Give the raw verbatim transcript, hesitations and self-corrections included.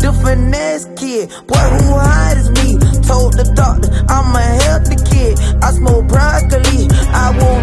the finesse kid. Boy, who hide is me? Told the doctor I'm a healthy kid. I smoke broccoli, I won't